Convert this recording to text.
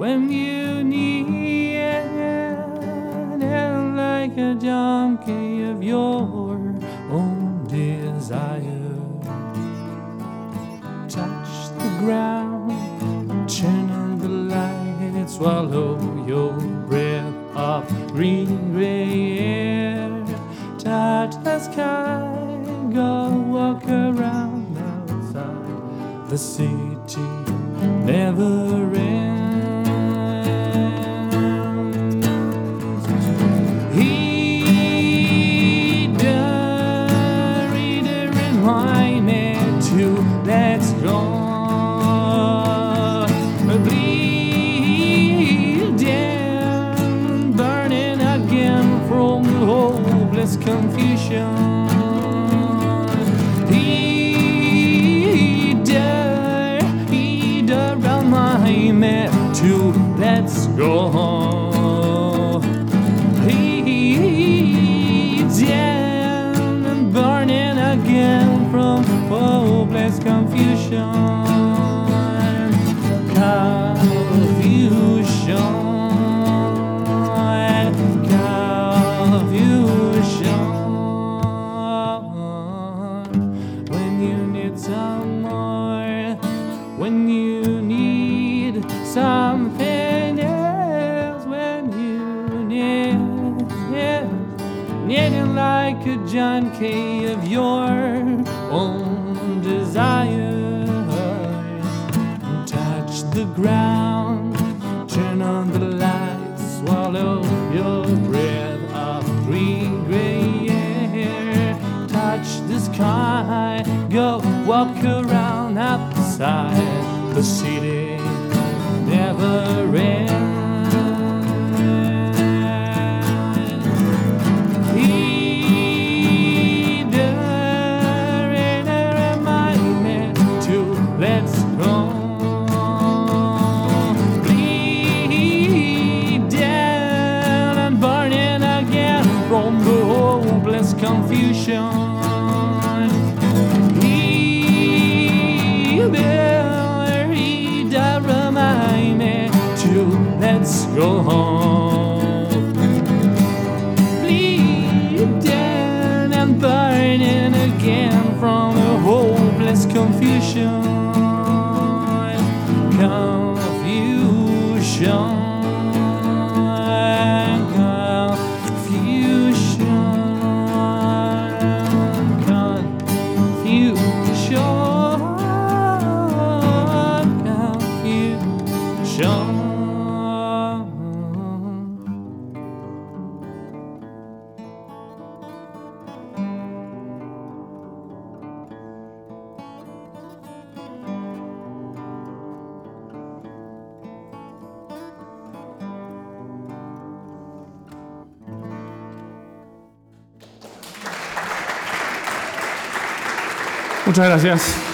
when you need and like a junkie of your own desire. Touch the ground, turn on the light, swallow your breath of green gray air. Touch the sky, go walk around outside. The city never ends. Heed the reader and wine it to let's go. Bleed and burning again from hopeless confusion. To let's go. He's down and burning again from hopeless confusion. When you need some more, when you need something else, when you need it like a junkie of your own desire. Touch the ground, turn on the lights, swallow your breath of green gray air. Touch the sky, go walk around outside. The city never ends. Heed the reminder to let's go. Bleed down and burning again from the hopeless confusion. Let's go home. Bleed down and burning again from a hopeless confusion. Confusion. Muchas gracias.